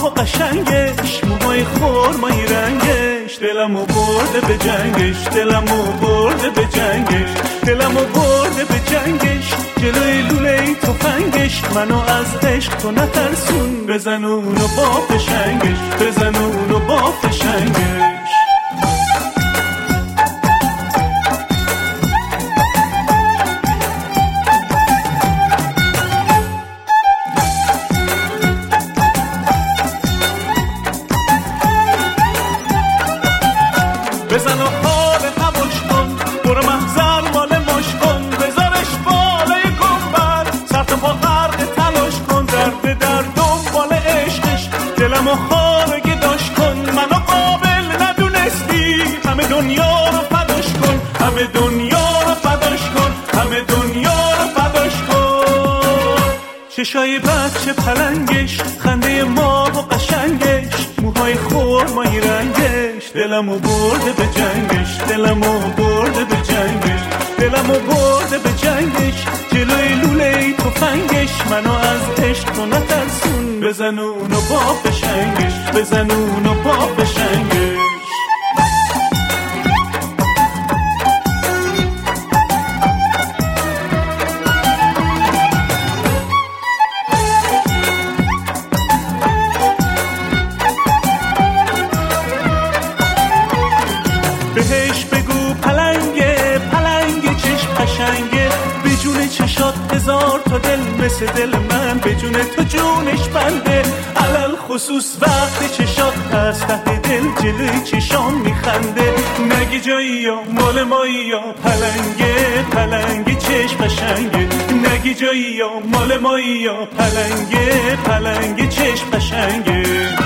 قشنگش، موهای خرمایی رنگش، دلمو برده به جنگش، دلمو برده به جنگش، دلمو برده به جنگش، جلوی لوله تفنگش، منو از عشق تو نترسون، بزن اونو با فشنگش، بزن اونو با فشنگش. بزن و حال هواش کن، برو محضر مال ماش کن، بذارش بالای گنبد، سر تا پا غرق تلاش کن، درد در دنبال عشقش، دلمو خارگی داشت کن، منو قابل ندونستی، همه دنیا رو فداش کن، همه دنیا رو فداش کن، همه دنیا رو فداش کن. چشای بچه پلنگش، خنده ماه و قشنگش، موهای خرمایی رنگش، دلمو برده به جنگش، دلمو برده به جنگش، دلمو برده به جنگش، جلوی لوله تفنگش، منو از عشق تو نترسون، بزن اونو با فشنگش، بزن اونو با فشنگش. بهش بگو پلنگه، پلنگه چشم قشنگه، به جون چشات هزار تا دل مثل دل من، به جون تو جونش بنده، علل خصوص وقتی چشات از ته دل جلوی چشام میخنده، نگی جایی یا مال مایی یا پلنگه، پلنگه چشم قشنگه، نگی جایی یا مال مایی یا پلنگه، پلنگه چشم قشنگه.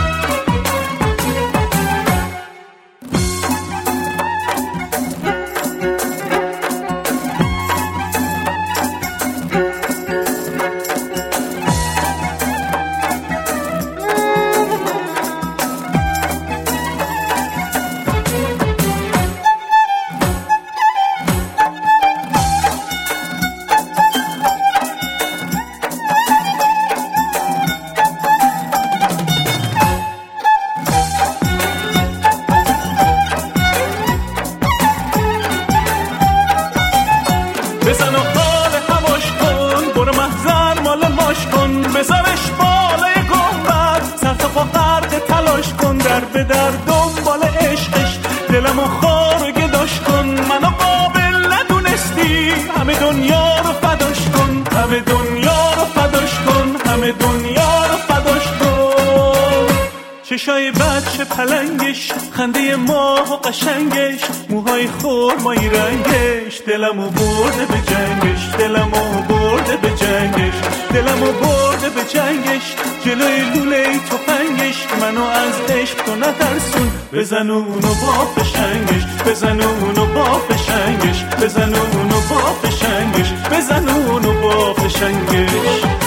بزن و حال هواش کن، برو محضر مال ماش کن، بذارش بالای گنبد، سر تا پا غرق تلاش کن، در به در دنبال عشقش، دلمو خارگی داشت کن، منو قابل ندونستی، همه دنیا رو فداش کن، همه دنیا رو فداش کن، همه دنیا رو فداش کن. چشای بچه پلنگش، خنده ماه و قشنگش، موهای خرمایی رنگش، دلمو برده به جنگش، دلمو برده به جنگش، دلمو برده به جنگش، جلوی لوله تفنگش، منو از عشق تو نترسون، بزن اونو با فشنگش، بزن اونو با فشنگش، بزن اونو با فشنگش، بزن اونو با فشنگش.